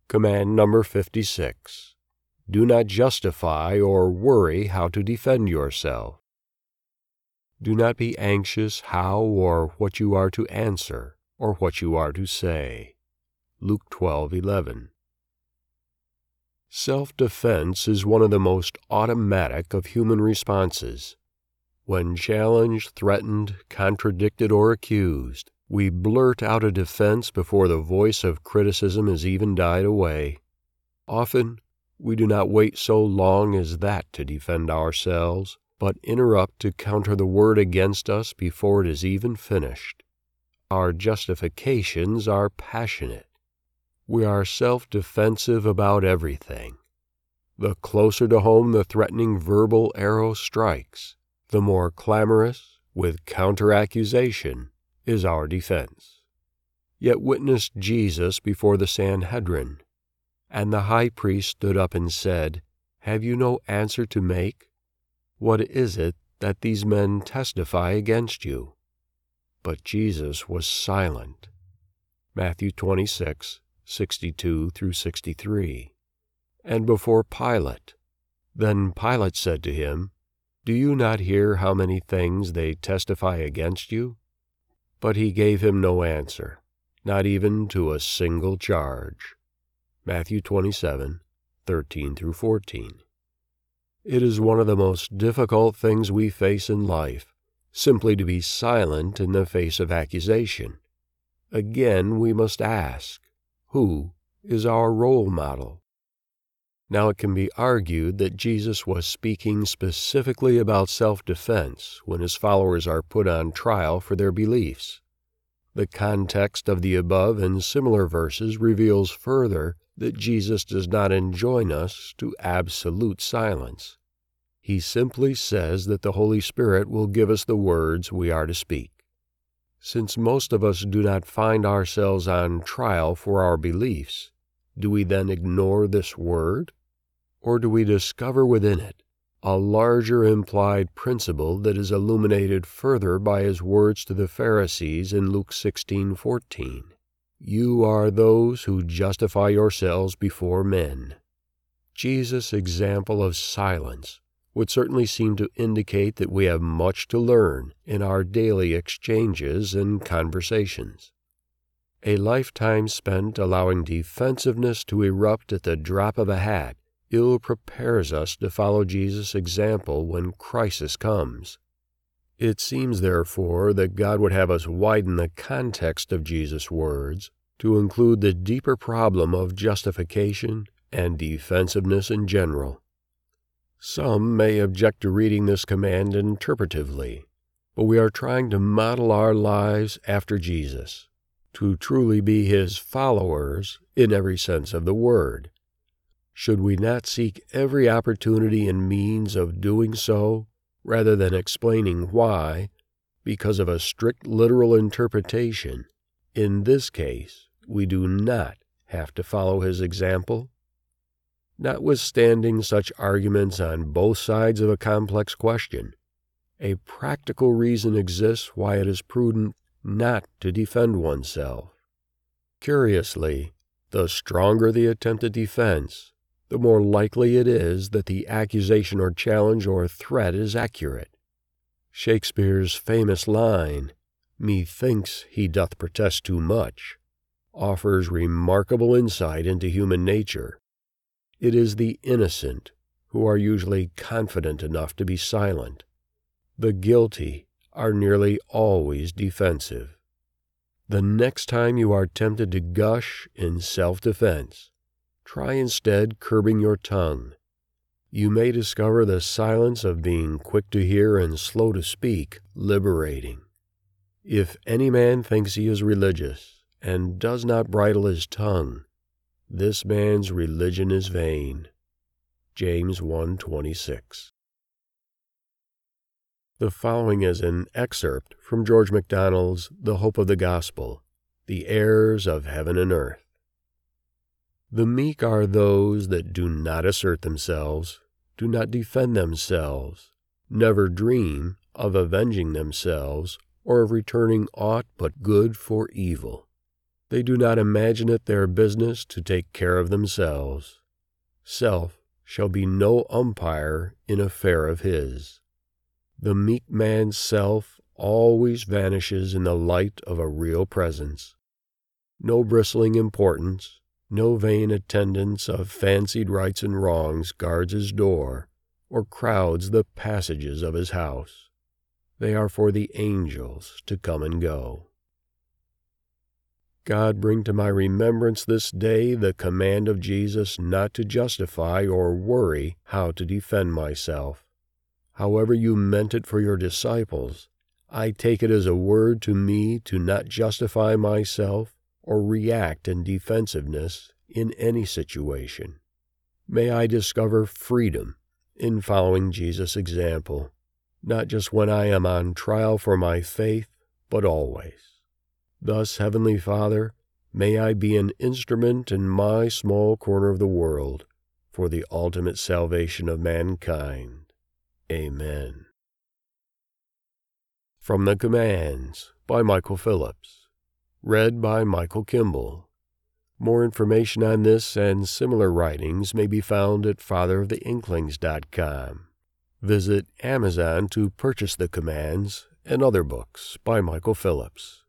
Command number 56. Do not justify or worry how to defend yourself. Do not be anxious how or what you are to answer or what you are to say. Luke 12:11. Self-defense is one of the most automatic of human responses. When challenged, threatened, contradicted, or accused, we blurt out a defense before the voice of criticism has even died away. Often, we do not wait so long as that to defend ourselves, but interrupt to counter the word against us before it is even finished. Our justifications are passionate. We are self-defensive about everything. The closer to home the threatening verbal arrow strikes, the more clamorous, with counter-accusation, is our defense. Yet witness Jesus before the Sanhedrin. And the high priest stood up and said, "Have you no answer to make? What is it that these men testify against you?" But Jesus was silent. Matthew 26:62-63. And before Pilate. Then Pilate said to him, "Do you not hear how many things they testify against you?" But he gave him no answer, not even to a single charge. Matthew 27:13-14. It is one of the most difficult things we face in life, simply to be silent in the face of accusation. Again, we must ask, who is our role model? Now, it can be argued that Jesus was speaking specifically about self-defense when his followers are put on trial for their beliefs. The context of the above and similar verses reveals further that Jesus does not enjoin us to absolute silence. He simply says that the Holy Spirit will give us the words we are to speak. Since most of us do not find ourselves on trial for our beliefs, do we then ignore this word? Or do we discover within it a larger implied principle that is illuminated further by his words to the Pharisees in Luke 16:14? You are those who justify yourselves before men. Jesus' example of silence would certainly seem to indicate that we have much to learn in our daily exchanges and conversations. A lifetime spent allowing defensiveness to erupt at the drop of a hat ill prepares us to follow Jesus' example when crisis comes. It seems, therefore, that God would have us widen the context of Jesus' words to include the deeper problem of justification and defensiveness in general. Some may object to reading this command interpretively, but we are trying to model our lives after Jesus, to truly be his followers in every sense of the word. Should we not seek every opportunity and means of doing so, rather than explaining why, because of a strict literal interpretation, in this case, we do not have to follow his example? Notwithstanding such arguments on both sides of a complex question, a practical reason exists why it is prudent not to defend oneself. Curiously, the stronger the attempted defense, the more likely it is that the accusation or challenge or threat is accurate. Shakespeare's famous line, "Methinks he doth protest too much," offers remarkable insight into human nature. It is the innocent who are usually confident enough to be silent. The guilty are nearly always defensive. The next time you are tempted to gush in self-defense, try instead curbing your tongue. You may discover the silence of being quick to hear and slow to speak liberating. If any man thinks he is religious and does not bridle his tongue, this man's religion is vain. James 1:26. The following is an excerpt from George MacDonald's The Hope of the Gospel, The Heirs of Heaven and Earth. The meek are those that do not assert themselves, do not defend themselves, never dream of avenging themselves or of returning aught but good for evil. They do not imagine it their business to take care of themselves. Self shall be no umpire in affair of his. The meek man's self always vanishes in the light of a real presence. No bristling importance, no vain attendance of fancied rights and wrongs guards his door, or crowds the passages of his house. They are for the angels to come and go. God, bring to my remembrance this day the command of Jesus not to justify or worry how to defend myself. However you meant it for your disciples, I take it as a word to me to not justify myself or react in defensiveness in any situation. May I discover freedom in following Jesus' example, not just when I am on trial for my faith, but always. Thus, Heavenly Father, may I be an instrument in my small corner of the world for the ultimate salvation of mankind. Amen. From the Commands by Michael Phillips. Read by Michael Kimball. More information on this and similar writings may be found at fatheroftheinklings.com. Visit Amazon to purchase the Commands and other books by Michael Phillips.